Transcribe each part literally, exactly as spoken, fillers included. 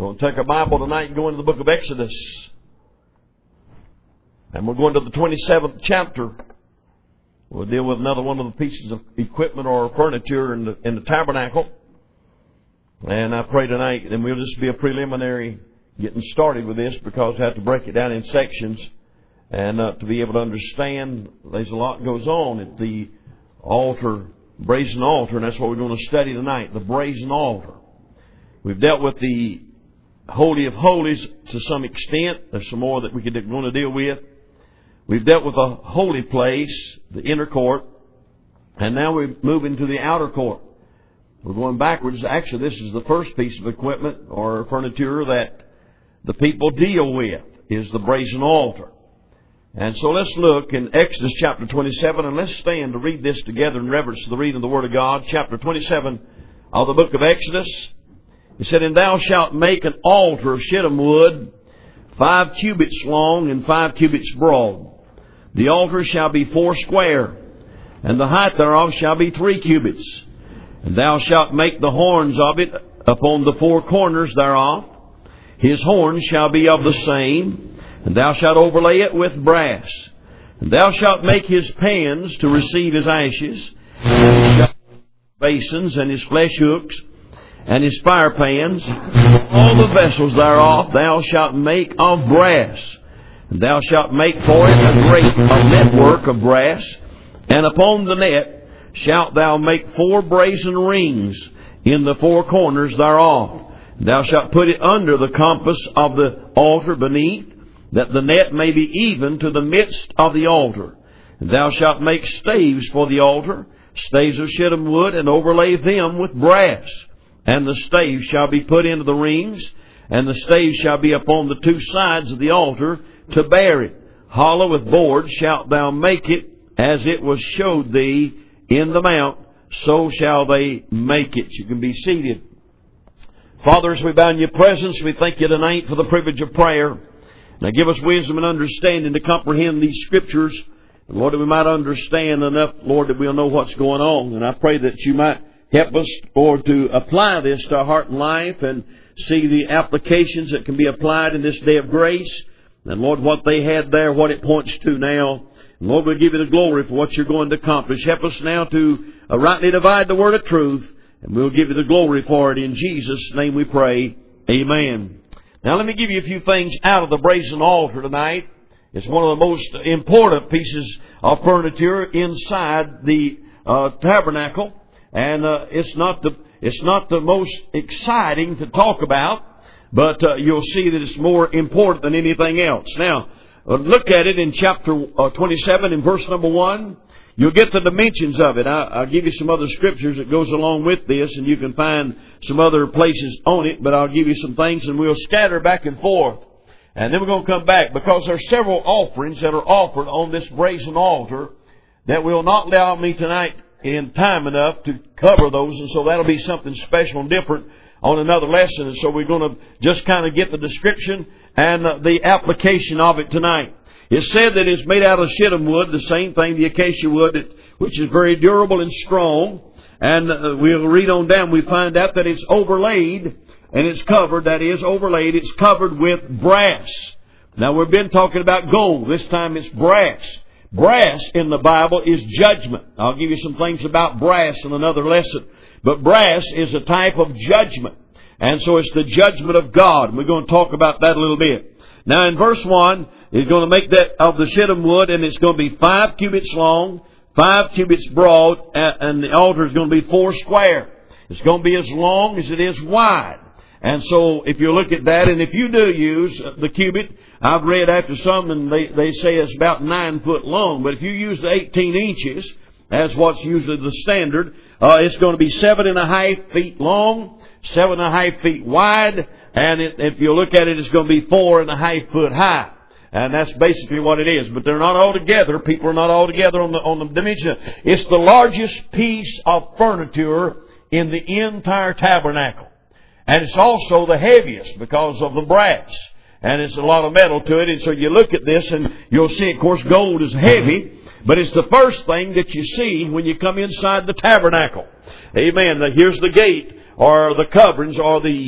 We're going to take our Bible tonight and go into the book of Exodus. And we're going to the twenty-seventh chapter. We'll deal with another one of the pieces of equipment or furniture in the, in the tabernacle. And I pray tonight, and we'll just be a preliminary getting started with this, because I have to break it down in sections. And uh, to be able to understand, there's a lot goes on at the altar, brazen altar, and that's what we're going to study tonight, the brazen altar. We've dealt with the Holy of Holies to some extent. There's some more that we're going to deal with. We've dealt with the holy place, the inner court, and now we're moving to the outer court. We're going backwards. Actually, this is the first piece of equipment or furniture that the people deal with, is the brazen altar. And so let's look in Exodus chapter twenty-seven, and let's stand to read this together in reverence to the reading of the Word of God. Chapter twenty-seven of the book of Exodus. He said, "And thou shalt make an altar of shittim wood, five cubits long and five cubits broad. The altar shall be four square, and the height thereof shall be three cubits. And thou shalt make the horns of it upon the four corners thereof. His horns shall be of the same, and thou shalt overlay it with brass. And thou shalt make his pans to receive his ashes, and his basins, and his flesh hooks, and his fire pans. All the vessels thereof thou shalt make of brass. And thou shalt make for it a great a network of brass. And upon the net shalt thou make four brazen rings in the four corners thereof. And thou shalt put it under the compass of the altar beneath, that the net may be even to the midst of the altar. And thou shalt make staves for the altar, staves of shittim wood, and overlay them with brass. And the staves shall be put into the rings, and the staves shall be upon the two sides of the altar to bear it. Hollow with boards shalt thou make it, as it was showed thee in the mount, so shall they make it." You can be seated. Father, as we bow in your presence, we thank you tonight for the privilege of prayer. Now give us wisdom and understanding to comprehend these Scriptures. And Lord, that we might understand enough, Lord, that we'll know what's going on. And I pray that you might help us, Lord, to apply this to our heart and life and see the applications that can be applied in this day of grace. And Lord, what they had there, what it points to now. And Lord, we'll give you the glory for what you're going to accomplish. Help us now to uh, rightly divide the word of truth. And we'll give you the glory for it. In Jesus' name we pray. Amen. Now let me give you a few things out of the brazen altar tonight. It's one of the most important pieces of furniture inside the uh, tabernacle. And uh, it's not the it's not the most exciting to talk about, but uh, you'll see that it's more important than anything else. Now, uh, look at it in chapter uh, twenty-seven in verse number one. You'll get the dimensions of it. I, I'll give you some other scriptures that goes along with this, and you can find some other places on it, but I'll give you some things, and we'll scatter back and forth. And then we're going to come back, because there are several offerings that are offered on this brazen altar that will not allow me tonight in time enough to cover those, and so that'll be something special and different on another lesson. And so we're going to just kind of get the description and uh, the application of it tonight. It's said that it's made out of shittim wood, the same thing, the acacia wood, that, which is very durable and strong. And uh, we'll read on down, we find out that it's overlaid, and it's covered, that is, overlaid, it's covered with brass. Now we've been talking about gold, this time it's brass. Brass in the Bible is judgment. I'll give you some things about brass in another lesson. But brass is a type of judgment. And so it's the judgment of God. And we're going to talk about that a little bit. Now in verse one, he's going to make that of the shittim wood, and it's going to be five cubits long, five cubits broad, and the altar is going to be four square. It's going to be as long as it is wide. And so if you look at that, and if you do use the cubit, I've read after some, and they, they say it's about nine foot long. But if you use the eighteen inches, as what's usually the standard, uh, it's going to be seven and a half feet long, seven and a half feet wide, and it, if you look at it, it's going to be four and a half foot high. And that's basically what it is. But they're not all together. People are not all together on the, on the dimension. It's the largest piece of furniture in the entire tabernacle. And it's also the heaviest because of the brass. And it's a lot of metal to it. And so you look at this and you'll see, of course, gold is heavy. But it's the first thing that you see when you come inside the tabernacle. Amen. Now, here's the gate, or the coverings, or the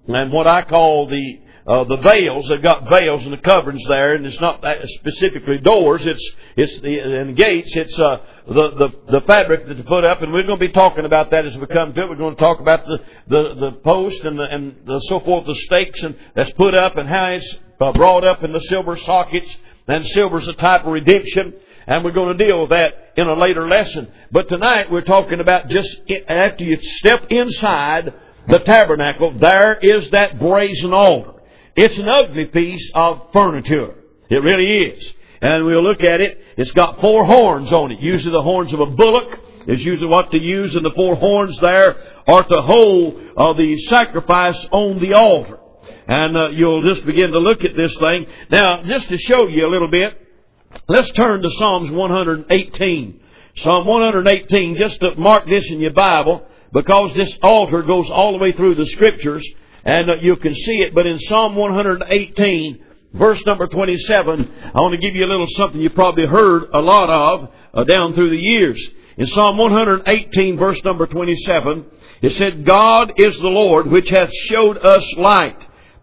and what I call the uh, the veils. They've got veils and the coverings there, and it's not specifically doors. It's it's the and gates. It's uh, the the the fabric that they put up, and we're going to be talking about that as we come to it. We're going to talk about the the the post and the, and the so forth, the stakes and that's put up, and how it's uh, brought up in the silver sockets. And silver's a type of redemption, and we're going to deal with that in a later lesson. But tonight we're talking about just after you step inside the tabernacle, there is that brazen altar. It's an ugly piece of furniture. It really is. And we'll look at it. It's got four horns on it. Usually the horns of a bullock is usually what they use, and the four horns there are to hold uh, the sacrifice on the altar. And uh, you'll just begin to look at this thing. Now, just to show you a little bit, let's turn to Psalms one eighteen. Psalm one eighteen, just to mark this in your Bible, because this altar goes all the way through the Scriptures, and uh, you can see it. But in Psalm one eighteen, verse number twenty-seven, I want to give you a little something you probably heard a lot of uh, down through the years. In Psalm one eighteen, verse number twenty-seven, it said, God is the Lord which hath showed us light.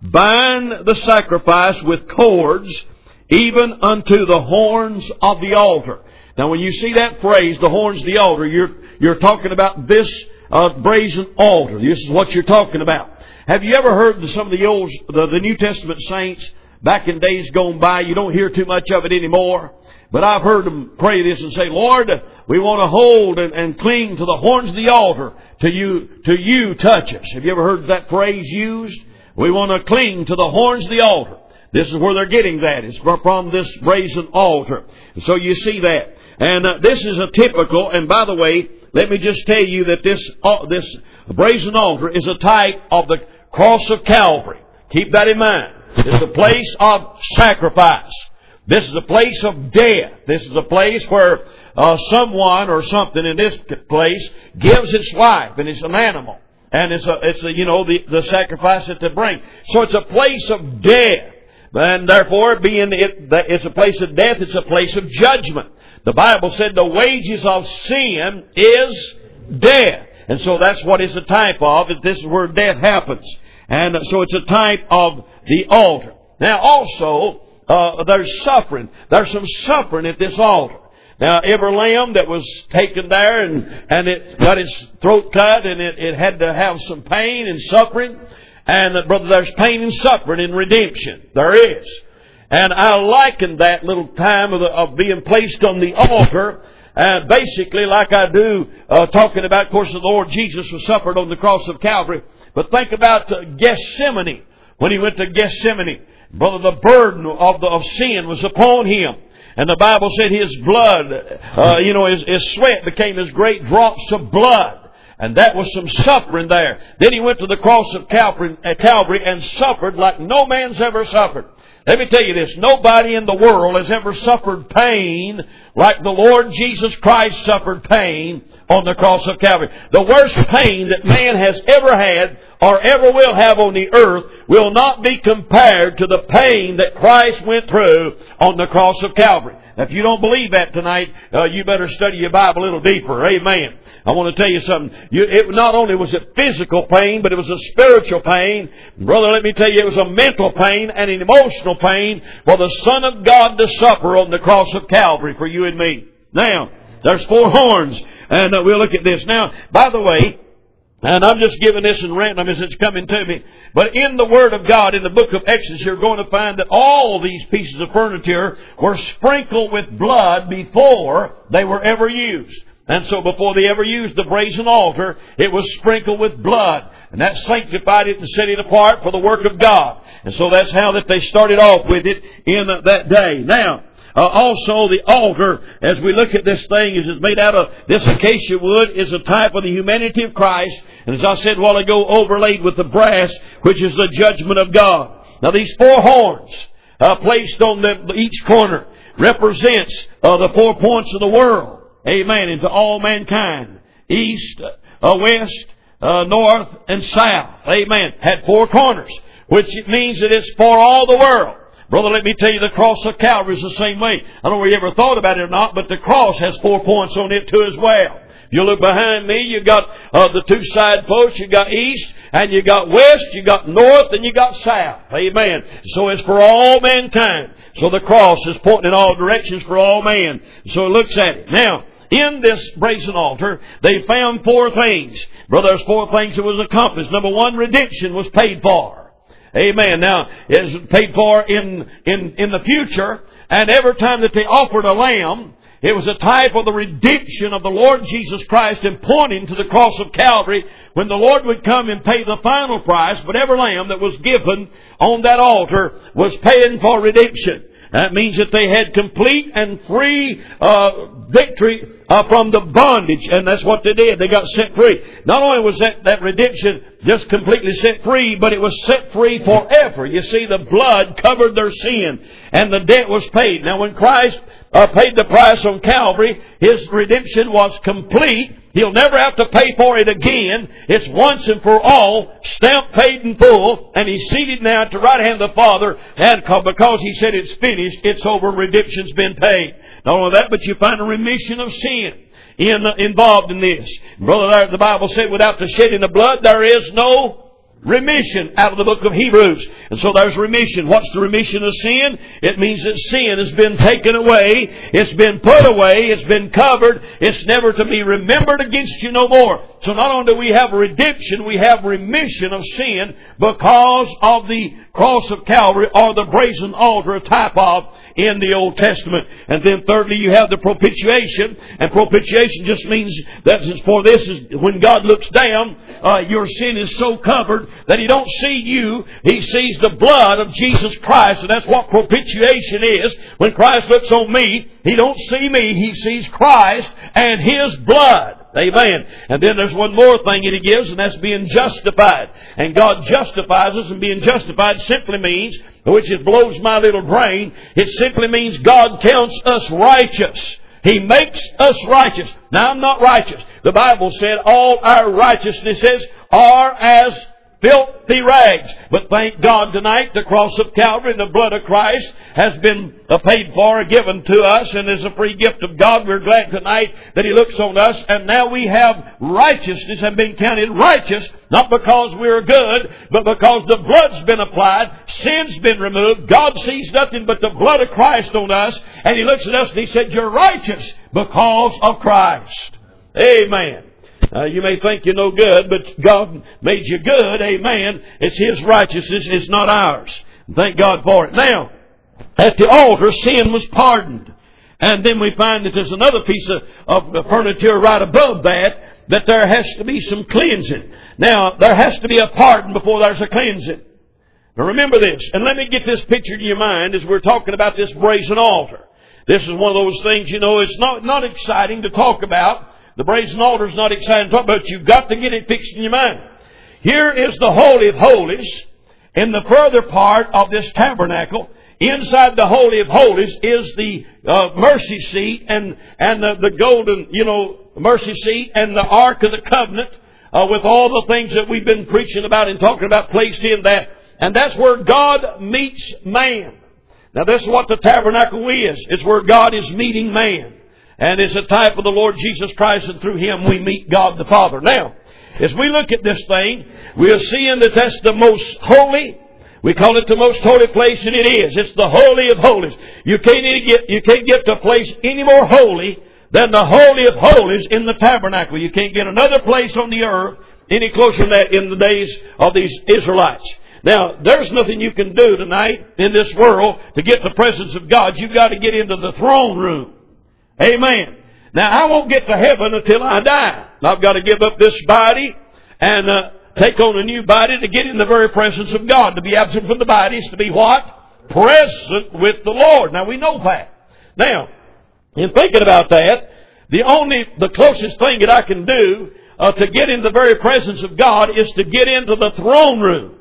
Bind the sacrifice with cords, even unto the horns of the altar. Now, when you see that phrase, the horns of the altar, you're you're talking about this uh, brazen altar. This is what you're talking about. Have you ever heard some of the old, the, the New Testament saints back in days gone by? You don't hear too much of it anymore, but I've heard them pray this and say, Lord, we want to hold and, and cling to the horns of the altar till you till you touch us. Have you ever heard that phrase used? We want to cling to the horns of the altar. This is where they're getting that. It's from this brazen altar. So you see that. And uh, this is a typical, and by the way, let me just tell you that this uh, this brazen altar is a type of the cross of Calvary. Keep that in mind. It's a place of sacrifice. This is a place of death. This is a place where uh, someone or something in this place gives its life, and it's an animal. And it's a, it's a, you know, the, the sacrifice that they bring. So it's a place of death. And therefore, being it, it's a place of death, it's a place of judgment. The Bible said the wages of sin is death. And so that's what it's a type of. This is where death happens. And so it's a type of the altar. Now also, uh, there's suffering. There's some suffering at this altar. Now, every lamb that was taken there and, and it got its throat cut, and it, it had to have some pain and suffering. And, uh, brother, there's pain and suffering in redemption. There is. And I liken that little time of, the, of being placed on the altar, uh, basically like I do, uh, talking about, of course, the Lord Jesus was suffered on the cross of Calvary. But think about uh, Gethsemane. When he went to Gethsemane, brother, the burden of, the, of sin was upon him. And the Bible said his blood, uh, you know, his, his sweat became as great drops of blood. And that was some suffering there. Then he went to the cross of Calvary, uh, Calvary and suffered like no man's ever suffered. Let me tell you this. Nobody in the world has ever suffered pain like the Lord Jesus Christ suffered pain on the cross of Calvary. The worst pain that man has ever had or ever will have on the earth will not be compared to the pain that Christ went through on the cross of Calvary. Now, if you don't believe that tonight, uh, you better study your Bible a little deeper. Amen. I want to tell you something. You, it, not only was it physical pain, but it was a spiritual pain. Brother, let me tell you, it was a mental pain and an emotional pain for the Son of God to suffer on the cross of Calvary for you and me. Now, there's four horns, and uh, we'll look at this. Now, by the way, and I'm just giving this in random as it's coming to me, but in the Word of God, in the book of Exodus, you're going to find that all these pieces of furniture were sprinkled with blood before they were ever used. And so before they ever used the brazen altar, it was sprinkled with blood. And that sanctified it and set it apart for the work of God. And so that's how that they started off with it in that day. Now, uh, also the altar, as we look at this thing, is made out of this acacia wood, is a type of the humanity of Christ. And as I said a while ago, overlaid with the brass, which is the judgment of God. Now these four horns uh, placed on the, each corner represents uh, the four points of the world. Amen. Into all mankind. East, uh, west, uh, north, and south. Amen. Had four corners. Which it means that it's for all the world. Brother, let me tell you, the cross of Calvary is the same way. I don't know whether you ever thought about it or not, but the cross has four points on it too as well. You look behind me, you got uh, the two side posts, you got east, and you got west, you got north, and you got south. Amen. So it's for all mankind. So the cross is pointing in all directions for all man. So it looks at it. Now, in this brazen altar, they found four things. Brother, there's four things that was accomplished. Number one, redemption was paid for. Amen. Now, it's paid for in, in, in the future, and every time that they offered a lamb, it was a type of the redemption of the Lord Jesus Christ and pointing to the cross of Calvary when the Lord would come and pay the final price. But every lamb that was given on that altar was paying for redemption. That means that they had complete and free uh, victory uh, from the bondage. And that's what they did. They got set free. Not only was that, that redemption just completely set free, but it was set free forever. You see, the blood covered their sin and the debt was paid. Now when Christ uh, paid the price on Calvary, His redemption was complete. He'll never have to pay for it again. It's once and for all, stamped, paid in full, and He's seated now at the right hand of the Father, and because He said it's finished, it's over, redemption's been paid. Not only that, but you find a remission of sin in, uh, involved in this. Brother, the Bible said without the shedding of blood, there is no remission out of the book of Hebrews. And so there's remission. What's the remission of sin? It means that sin has been taken away. It's been put away. It's been covered. It's never to be remembered against you no more. So not only do we have redemption, we have remission of sin because of the cross of Calvary or the brazen altar, a type of in the Old Testament. And then thirdly, you have the propitiation. And propitiation just means that for this is when God looks down, uh, your sin is so covered that He don't see you. He sees the blood of Jesus Christ. And that's what propitiation is. When Christ looks on me, He don't see me. He sees Christ and His blood. Amen. And then there's one more thing that He gives, and that's being justified. And God justifies us, and being justified simply means, which it blows my little brain, it simply means God counts us righteous. He makes us righteous. Now, I'm not righteous. The Bible said all our righteousnesses are as filthy rags. But thank God tonight, the cross of Calvary and the blood of Christ has been paid for, given to us, and is a free gift of God. We're glad tonight that He looks on us, and now we have righteousness, have been counted righteous, not because we're good, but because the blood's been applied, sin's been removed. God sees nothing but the blood of Christ on us, and He looks at us and He said, you're righteous because of Christ. Amen. Uh, you may think you're no good, but God made you good. Amen. It's His righteousness. It's not ours. Thank God for it. Now, at the altar, sin was pardoned. And then we find that there's another piece of, of furniture right above that, that there has to be some cleansing. Now, there has to be a pardon before there's a cleansing. Now remember this, and let me get this picture to your mind as we're talking about this brazen altar. This is one of those things, you know, it's not, not exciting to talk about. The brazen altar is not exciting to talk about, but you've got to get it fixed in your mind. Here is the Holy of Holies. In the further part of this tabernacle, inside the Holy of Holies is the uh, mercy seat and, and the, the golden, you know, mercy seat and the Ark of the Covenant uh, with all the things that we've been preaching about and talking about placed in that. And that's where God meets man. Now this is what the tabernacle is. It's where God is meeting man. And it's a type of the Lord Jesus Christ, and through Him we meet God the Father. Now, as we look at this thing, we are seeing that that's the most holy. We call it the most holy place, and it is. It's the Holy of Holies. You can't get, you can't get to a place any more holy than the Holy of Holies in the tabernacle. You can't get another place on the earth any closer than that in the days of these Israelites. Now, there's nothing you can do tonight in this world to get the presence of God. You've got to get into the throne room. Amen. Now, I won't get to heaven until I die. I've got to give up this body and uh, take on a new body to get in the very presence of God. To be absent from the body is to be what? Present with the Lord. Now, we know that. Now, in thinking about that, the only, the closest thing that I can do uh, to get in the very presence of God is to get into the throne room.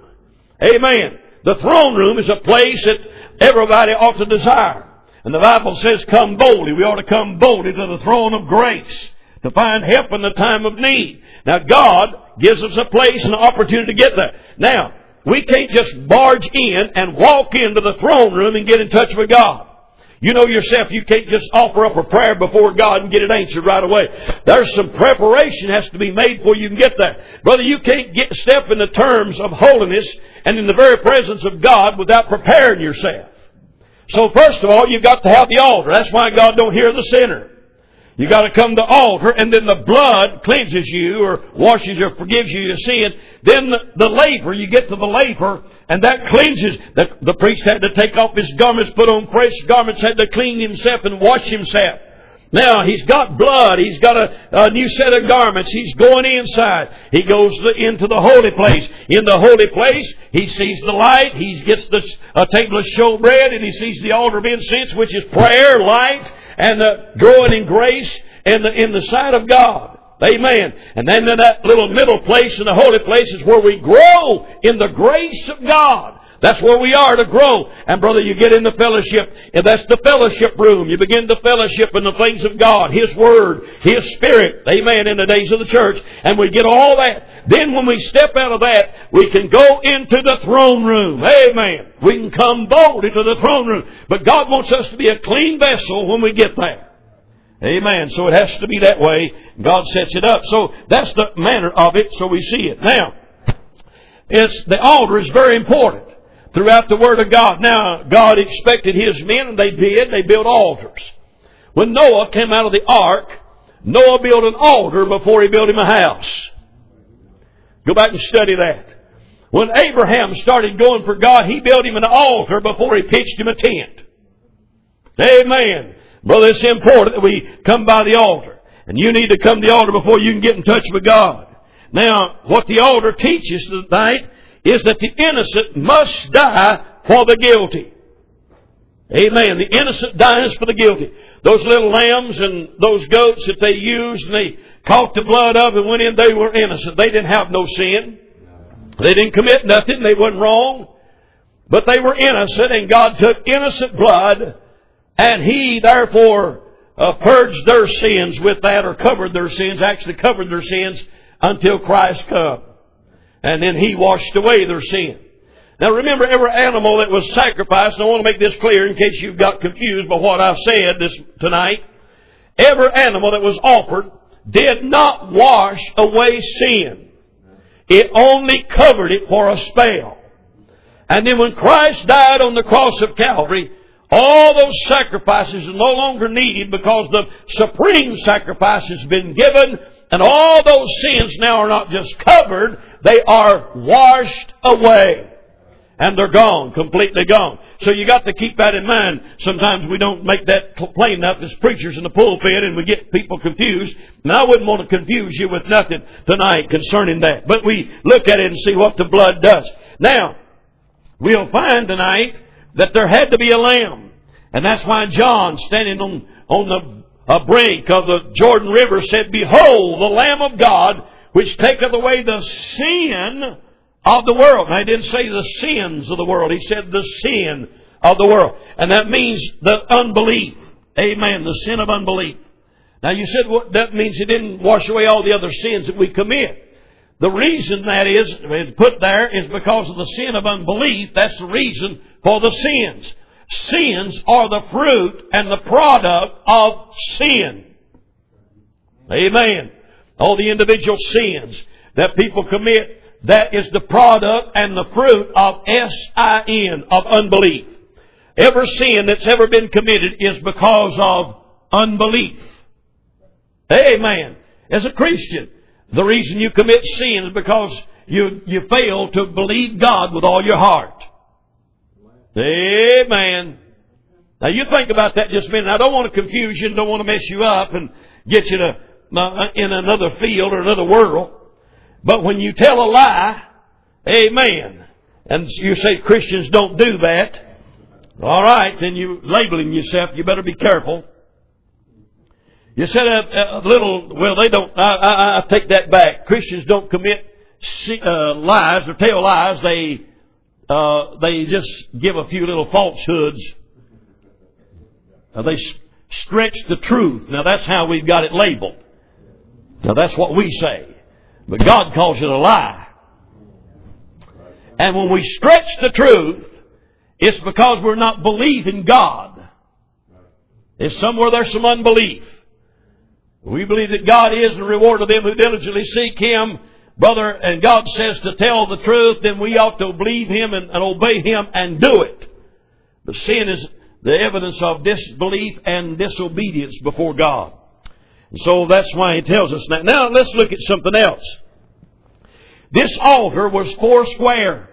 Amen. The throne room is a place that everybody ought to desire. And the Bible says, come boldly. We ought to come boldly to the throne of grace to find help in the time of need. Now, God gives us a place and an opportunity to get there. Now, we can't just barge in and walk into the throne room and get in touch with God. You know yourself, you can't just offer up a prayer before God and get it answered right away. There's some preparation has to be made before you can get there. Brother, you can't get step in the terms of holiness and in the very presence of God without preparing yourself. So first of all, you've got to have the altar. That's why God don't hear the sinner. You got to come to the altar, and then the blood cleanses you or washes or forgives you your sin. Then the, the laver, you get to the laver, and that cleanses. The, the priest had to take off his garments, put on fresh garments, had to clean himself and wash himself. Now, he's got blood. He's got a, a new set of garments. He's going inside. He goes the, into the holy place. In the holy place, he sees the light. He gets the a table of showbread, and he sees the altar of incense, which is prayer, light, and uh, growing in grace in the, in the sight of God. Amen. And then in that little middle place in the holy place is where we grow in the grace of God. That's where we are to grow. And brother, you get in the fellowship, and that's the fellowship room. You begin to fellowship in the things of God, His Word, His Spirit. Amen. In the days of the church. And we get all that. Then when we step out of that, we can go into the throne room. Amen. We can come boldly to the throne room. But God wants us to be a clean vessel when we get there. Amen. So it has to be that way. God sets it up. So that's the manner of it. So we see it. Now, it's, the altar is very important throughout the Word of God. Now, God expected His men, and they did. They built altars. When Noah came out of the ark, Noah built an altar before he built him a house. Go back and study that. When Abraham started going for God, he built him an altar before he pitched him a tent. Amen. Brother, it's important that we come by the altar. And you need to come to the altar before you can get in touch with God. Now, what the altar teaches tonight is that the innocent must die for the guilty. Amen. The innocent dies for the guilty. Those little lambs and those goats that they used and they caught the blood of and went in, they were innocent. They didn't have no sin. They didn't commit nothing. They wasn't wrong. But they were innocent, and God took innocent blood, and He therefore uh, purged their sins with that, or covered their sins, actually covered their sins until Christ come. And then He washed away their sin. Now remember, every animal that was sacrificed, and I want to make this clear in case you've got confused by what I've said this tonight. Every animal that was offered did not wash away sin. It only covered it for a spell. And then when Christ died on the cross of Calvary, all those sacrifices are no longer needed because the supreme sacrifice has been given, and all those sins now are not just covered, they are washed away. And they're gone, completely gone. So you got to keep that in mind. Sometimes we don't make that plain enough as preachers in the pulpit, and we get people confused. And I wouldn't want to confuse you with nothing tonight concerning that. But we look at it and see what the blood does. Now, we'll find tonight that there had to be a lamb. And that's why John, standing on, on the uh, brink of the Jordan River, said, "Behold, the Lamb of God, which taketh away the sin of the world." Now, He didn't say the sins of the world. He said the sin of the world. And that means the unbelief. Amen. The sin of unbelief. Now, you said, well, that means He didn't wash away all the other sins that we commit. The reason that is put there is because of the sin of unbelief. That's the reason for the sins. Sins are the fruit and the product of sin. Amen. All the individual sins that people commit, that is the product and the fruit of S I N, of unbelief. Every sin that's ever been committed is because of unbelief. Amen. As a Christian, the reason you commit sin is because you, you fail to believe God with all your heart. Amen. Now you think about that just a minute. I don't want to confuse you and don't want to mess you up and get you to, uh, in another field or another world. But when you tell a lie, amen, and you say Christians don't do that, all right, then you're labeling yourself. You better be careful. You said a, a little, well, they don't, I, I, I take that back. Christians don't commit uh, lies or tell lies. They, uh, they just give a few little falsehoods. Uh, they s- stretch the truth. Now that's how we've got it labeled. Now that's what we say. But God calls it a lie. And when we stretch the truth, it's because we're not believing God. It's somewhere there's some unbelief. We believe that God is the reward of them who diligently seek Him, brother, and God says to tell the truth, then we ought to believe Him and, and obey Him and do it. But sin is the evidence of disbelief and disobedience before God. And so that's why He tells us that. Now let's look at something else. This altar was four square.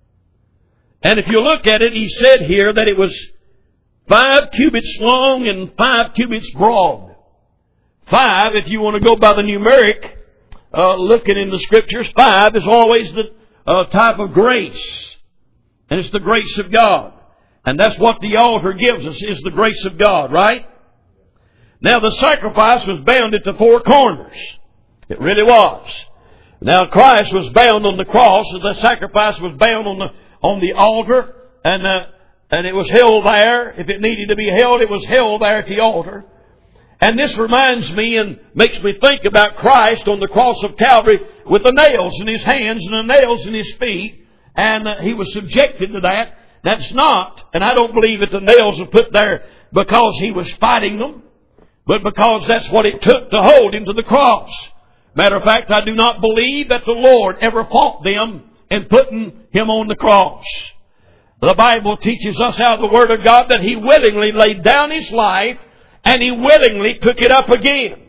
And if you look at it, He said here that it was five cubits long and five cubits broad. Five, if you want to go by the numeric, uh, looking in the Scriptures, five is always the uh, type of grace. And it's the grace of God. And that's what the altar gives us, is the grace of God, right? Now the sacrifice was bound at the four corners. It really was. Now Christ was bound on the cross, and the sacrifice was bound on the on the altar, and uh, and it was held there. If it needed to be held, it was held there at the altar. And this reminds me and makes me think about Christ on the cross of Calvary with the nails in His hands and the nails in His feet. And uh, He was subjected to that. That's not, and I don't believe that the nails were put there because He was fighting them, but because that's what it took to hold Him to the cross. Matter of fact, I do not believe that the Lord ever fought them in putting Him on the cross. The Bible teaches us out of the Word of God that He willingly laid down His life and He willingly took it up again.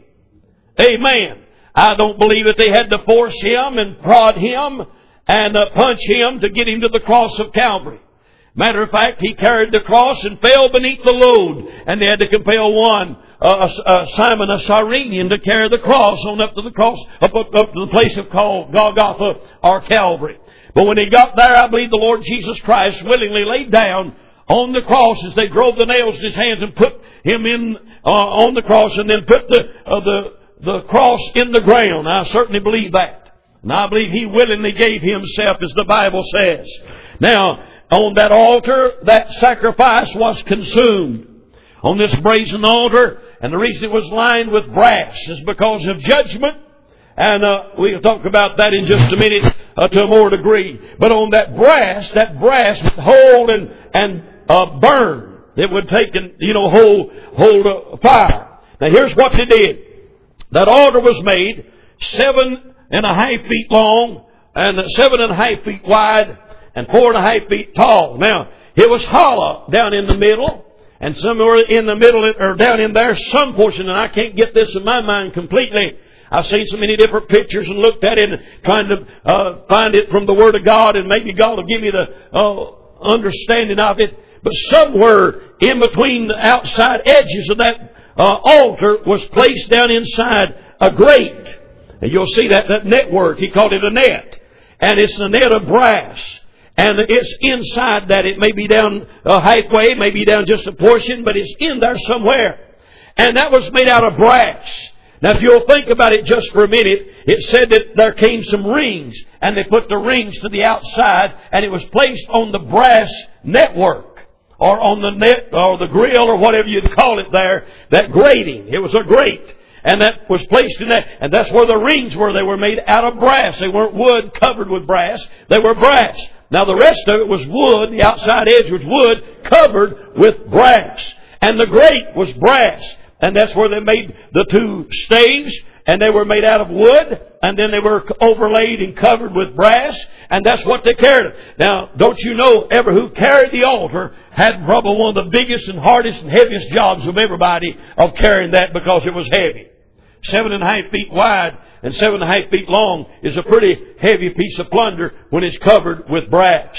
Amen. I don't believe that they had to force Him and prod Him and uh, punch Him to get Him to the cross of Calvary. Matter of fact, He carried the cross and fell beneath the load. And they had to compel one, uh, uh, Simon a Cyrenian, to carry the cross on up to the cross, up, up, up to the place of called Golgotha or Calvary. But when He got there, I believe the Lord Jesus Christ willingly laid down on the cross as they drove the nails in His hands and put Him in uh, on the cross, and then put the, uh, the, the cross in the ground. I certainly believe that. And I believe He willingly gave Himself, as the Bible says. Now, on that altar, that sacrifice was consumed. On this brazen altar, and the reason it was lined with brass is because of judgment. And uh, we'll talk about that in just a minute uh, to a more degree. But on that brass, that brass would hold and, and uh, burn. It would take and, you know, hold, hold uh, fire. Now here's what they did. That altar was made seven and a half feet long and seven and a half feet wide and four and a half feet tall. Now, it was hollow down in the middle, and somewhere in the middle, or down in there, some portion, and I can't get this in my mind completely. I've seen so many different pictures and looked at it and trying to uh, find it from the Word of God, and maybe God will give me the uh, understanding of it. But somewhere in between the outside edges of that uh, altar was placed down inside a grate. And you'll see that, that network, he called it a net. And it's a net of brass. And it's inside that. It may be down uh, halfway, maybe down just a portion, but it's in there somewhere. And that was made out of brass. Now if you'll think about it just for a minute, it said that there came some rings, and they put the rings to the outside, and it was placed on the brass network, or on the net, or the grill, or whatever you'd call it there, that grating. It was a grate. And that was placed in that, and that's where the rings were. They were made out of brass. They weren't wood covered with brass. They were brass. Now the rest of it was wood. The outside edge was wood covered with brass. And the grate was brass. And that's where they made the two staves. And they were made out of wood. And then they were overlaid and covered with brass. And that's what they carried. Now, don't you know, ever who carried the altar had probably one of the biggest and hardest and heaviest jobs of everybody of carrying that, because it was heavy. Seven and a half feet wide and seven and a half feet long is a pretty heavy piece of plunder when it's covered with brass.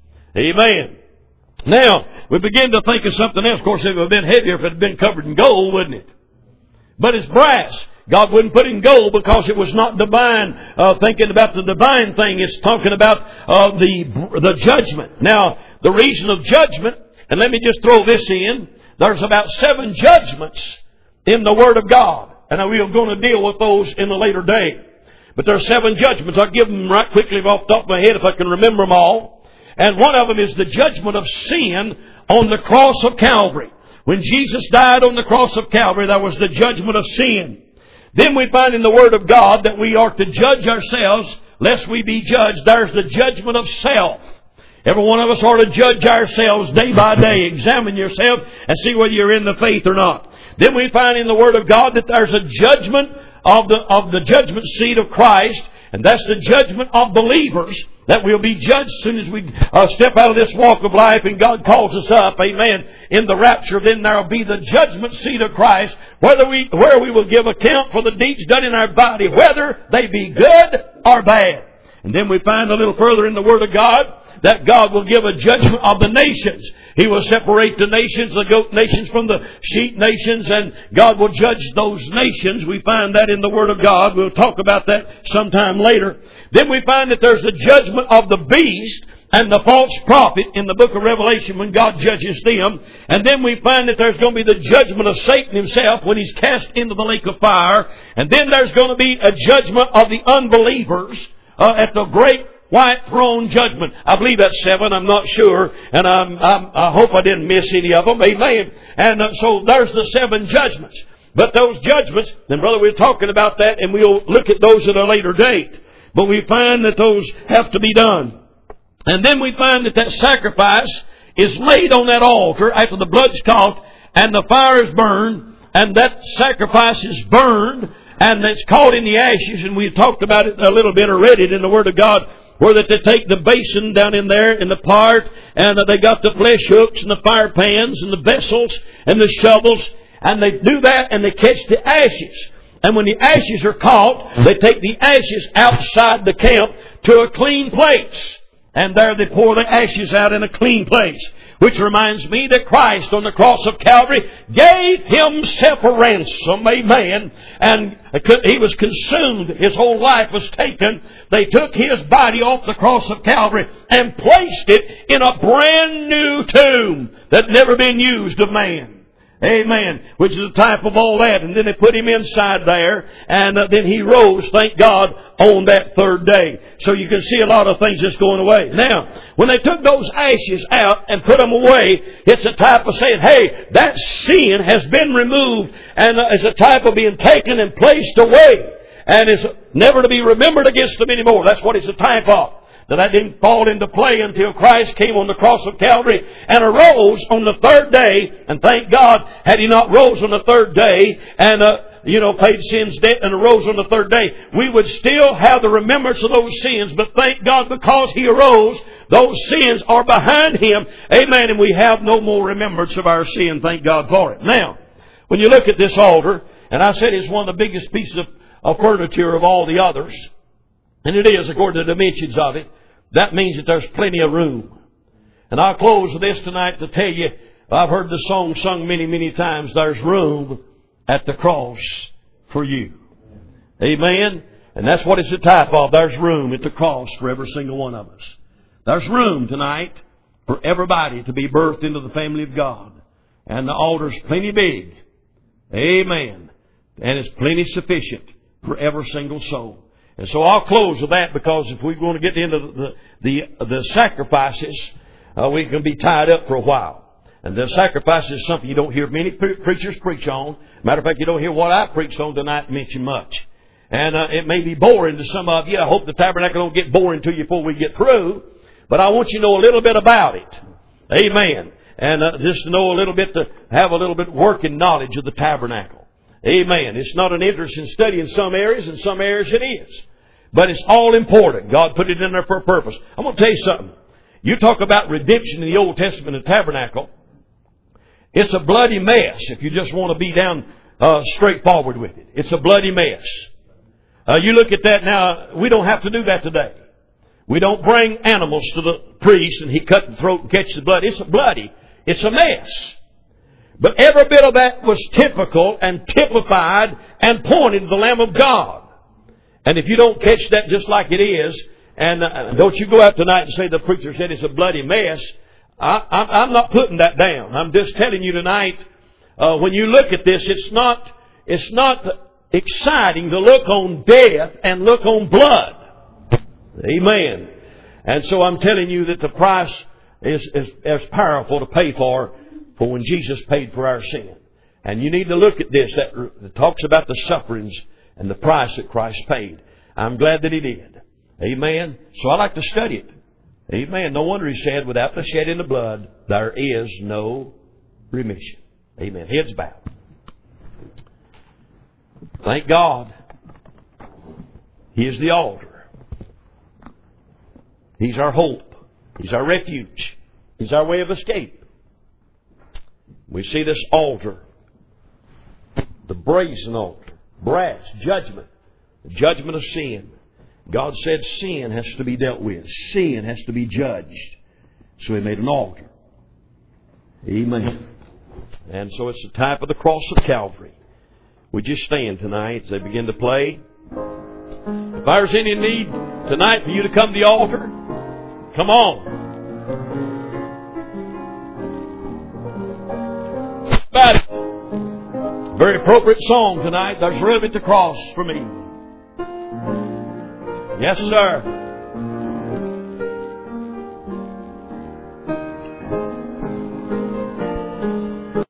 Amen. Now, we begin to think of something else. Of course, it would have been heavier if it had been covered in gold, wouldn't it? But it's brass. God wouldn't put it in gold because it was not divine. Uh, thinking about the divine thing, it's talking about uh, the the judgment. Now, the reason of judgment, and let me just throw this in, there's about seven judgments in the Word of God. And we are going to deal with those in a later day. But there are seven judgments. I'll give them right quickly off the top of my head if I can remember them all. And one of them is the judgment of sin on the cross of Calvary. When Jesus died on the cross of Calvary, that was the judgment of sin. Then we find in the Word of God that we are to judge ourselves lest we be judged. There's the judgment of self. Every one of us ought to judge ourselves day by day. Examine yourself and see whether you're in the faith or not. Then we find in the Word of God that there's a judgment of the, of the judgment seat of Christ. And that's the judgment of believers that will be judged as soon as we uh, step out of this walk of life and God calls us up. Amen. In the rapture, then there will be the judgment seat of Christ, whether we, where we will give account for the deeds done in our body, whether they be good or bad. And then we find a little further in the Word of God that God will give a judgment of the nations. He will separate the nations, the goat nations from the sheep nations, and God will judge those nations. We find that in the Word of God. We'll talk about that sometime later. Then we find that there's a judgment of the beast and the false prophet in the book of Revelation when God judges them. And then we find that there's going to be the judgment of Satan himself when he's cast into the lake of fire. And then there's going to be a judgment of the unbelievers uh, at the great white throne judgment. I believe that's seven. I'm not sure. And I'm, I'm, I hope I didn't miss any of them. Amen. And uh, so there's the seven judgments. But those judgments, then brother, we're talking about that and we'll look at those at a later date. But we find that those have to be done. And then we find that that sacrifice is laid on that altar after the blood's caught and the fire is burned. And that sacrifice is burned and it's caught in the ashes. And we talked about it a little bit or read it in the Word of God, where that they take the basin down in there in the part, and uh, they got the flesh hooks and the fire pans and the vessels and the shovels, and they do that and they catch the ashes. And when the ashes are caught, they take the ashes outside the camp to a clean place. And there they pour the ashes out in a clean place. Which reminds me that Christ on the cross of Calvary gave Himself a ransom, amen. And He was consumed. His whole life was taken. They took His body off the cross of Calvary and placed it in a brand new tomb that never been used of man. Amen. Which is a type of all that. And then they put Him inside there. And uh, then He rose, thank God, on that third day. So you can see a lot of things just going away. Now, when they took those ashes out and put them away, it's a type of saying, hey, that sin has been removed. And uh, it's a type of being taken and placed away. And it's never to be remembered against them anymore. That's what it's a type of. Now, that didn't fall into play until Christ came on the cross of Calvary and arose on the third day. And thank God, had He not rose on the third day and, uh, you know, paid sin's debt and arose on the third day, we would still have the remembrance of those sins. But thank God, because He arose, those sins are behind Him. Amen. And we have no more remembrance of our sin. Thank God for it. Now, when you look at this altar, and I said it's one of the biggest pieces of, of furniture of all the others, and it is according to the dimensions of it, that means that there's plenty of room. And I'll close with this tonight to tell you, I've heard the song sung many, many times, there's room at the cross for you. Amen? And that's what it's a type of. There's room at the cross for every single one of us. There's room tonight for everybody to be birthed into the family of God. And the altar's plenty big. Amen. And it's plenty sufficient for every single soul. And so I'll close with that, because if we're going to get into the the, the, the sacrifices, uh, we can be tied up for a while. And the sacrifices is something you don't hear many pre- preachers preach on. Matter of fact, you don't hear what I preached on tonight mention much. And uh, it may be boring to some of you. I hope the tabernacle don't get boring to you before we get through. But I want you to know a little bit about it. Amen. And uh, just to know a little bit, to have a little bit working knowledge of the tabernacle. Amen. It's not an interesting study in some areas. In some areas it is. But it's all important. God put it in there for a purpose. I'm going to tell you something. You talk about redemption in the Old Testament and tabernacle. It's a bloody mess if you just want to be down uh, straightforward with it. It's a bloody mess. Uh, you look at that now. We don't have to do that today. We don't bring animals to the priest and he cut the throat and catch the blood. It's a bloody. It's a mess. But every bit of that was typical and typified and pointed to the Lamb of God. And if you don't catch that just like it is, and uh, don't you go out tonight and say the preacher said it's a bloody mess, I, I, I'm not putting that down. I'm just telling you tonight, uh, when you look at this, it's not, it's not exciting to look on death and look on blood. Amen. And so I'm telling you that the price is, is, is powerful to pay for, for when Jesus paid for our sin. And you need to look at this. That, that talks about the sufferings and the price that Christ paid. I'm glad that He did. Amen. So I like to study it. Amen. No wonder he said, without the shedding of blood, there is no remission. Amen. Heads bowed. Thank God. He is the altar. He's our hope. He's our refuge. He's our way of escape. We see this altar, the brazen altar, brass, judgment, the judgment of sin. God said sin has to be dealt with. Sin has to be judged. So He made an altar. Amen. And so it's the type of the cross of Calvary. Would you stand tonight as they begin to play? If there's any need tonight for you to come to the altar, come on. About it. Very appropriate song tonight. There's room at the cross for me. Yes, sir.